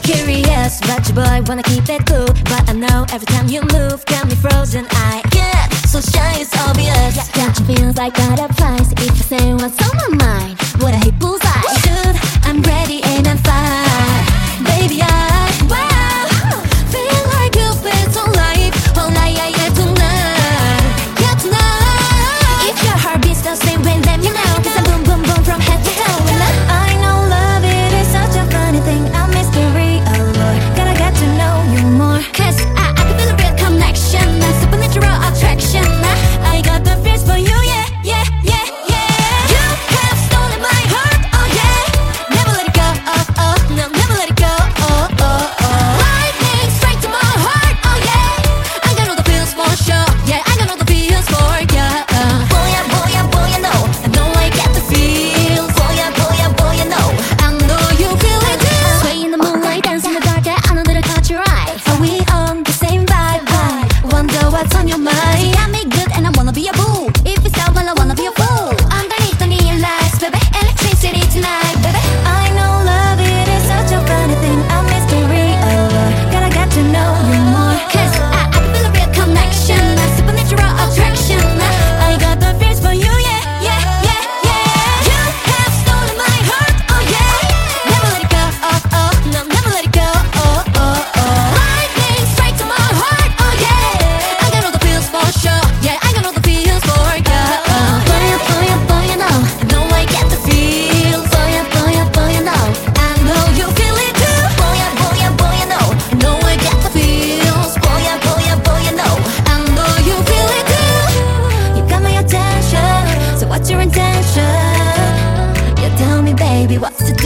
Curious about your boy, wanna keep it cool, but I know every time you move, got me frozen. I get so shy, it's obvious. Got you feels like butterflies. If you say what's on my mind, what I hit bullseye. Dude, I'm ready and I'm fine. Baby, wow, feel like you've been so life. All night, yeah, tonight. Yeah, tonight. If your heart beats the same way, let me know. Cause I'm boom, boom, boom from head to toe. And I know love, it is such a funny thing. A mystery, oh Lord, gotta get to know you more. Cause I can feel a real connection, a supernatural attraction. I got the feels for you, yeah, yeah, yeah, yeah. You have stolen my heart, oh yeah. Never let it go, oh, oh, no, never let it go, oh, oh, oh. Lightning straight to my heart, oh yeah. I got all the feels for sure, yeah, I got all the feels for ya. Boy, boy, boy, I know I get the feels. Boy, boy, boy, I know you feel it too. Sway in the moonlight, dance in the dark, I know that I caught your eye. Are we on the same vibe? Wonder what's on your mind. Got me good and I wanna be a boo. If it's out, well, I wanna be a fool. Underneath the neon lights, baby, electricity tonight, baby. I know love, it is such a funny thing, a mystery, oh Lord, gotta get to know you more. Cause I can feel a real connection, a supernatural attraction. I got the feels for you, yeah, yeah, yeah, yeah. You have stolen my heart, oh yeah. Never let it go, oh, oh, no, never let it go, oh, oh, oh. Lightning straight to my heart, oh yeah. I got all the feels for sure, yeah, I got all the feels for ya. Boy, boy, boy, I know I get the feels. Boy, boy, boy, I know you feel it too. Boy, boy, boy, I know I get the feels. Boy, boy, boy, I know you feel it too. You got my attention, so what's your intention? You tell me, baby, what's the